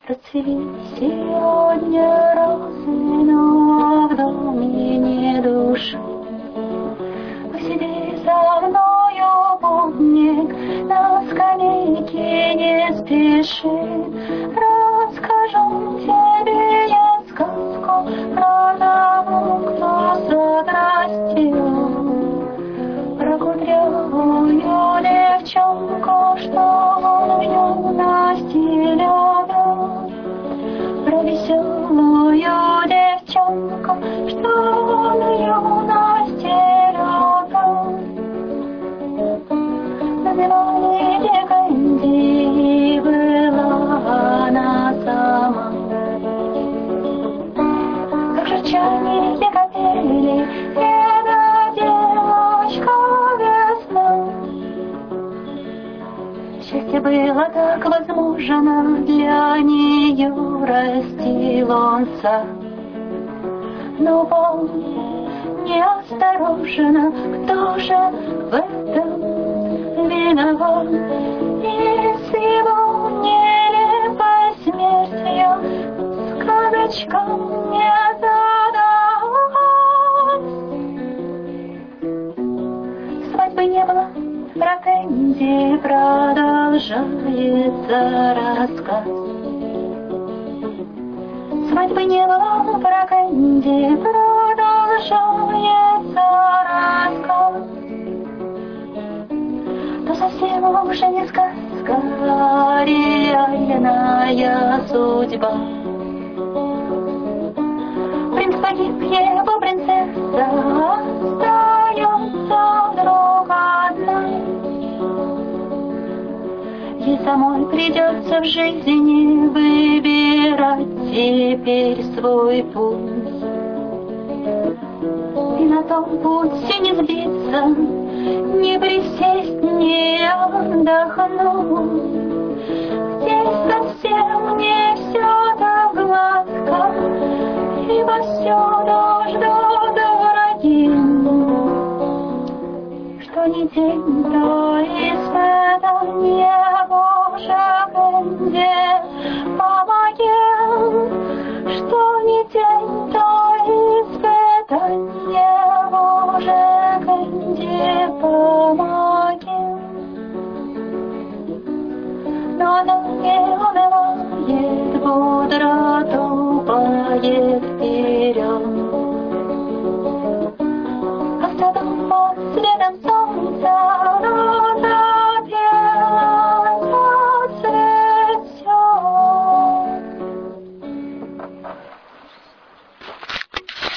Расцвели сегодня розы, но в доме не души. Посиди со мною, путник, на скамейке не спеши. Расскажу тебе я сказку про того, кто задрастил, про кудрявую девчонку, что в юности любил, про веселую девчонку, что в юности любил. Называли Диканди, была она сама. Как журчание капели, эта девочка весна. Счастье было так возможно, для нее растил он сад. Но он неосторожно, кто же в этом виноват? И с его нелепой смертью сказочка не задалась. Свадьбы не было, про Кэнди продолжается рассказ. Свадьбы не было, про Кэнди продолжается рассказ. Но совсем уже не сказка, а реальная судьба. Принц погиб, его принцесса остается вдруг одна. Ей самой придется в жизни выбирать теперь свой путь. И на том пути не сбиться, не присесть, не отдохнуть. Здесь совсем не все так гладко, и повсюду ждут враги. Что ни день, то испытание, Боже, Кэнди, помоги. Что ни день, то испытание, Боже, Кэнди, помоги. Но она не унывает, бодро тупает вперед. А следом следом солнца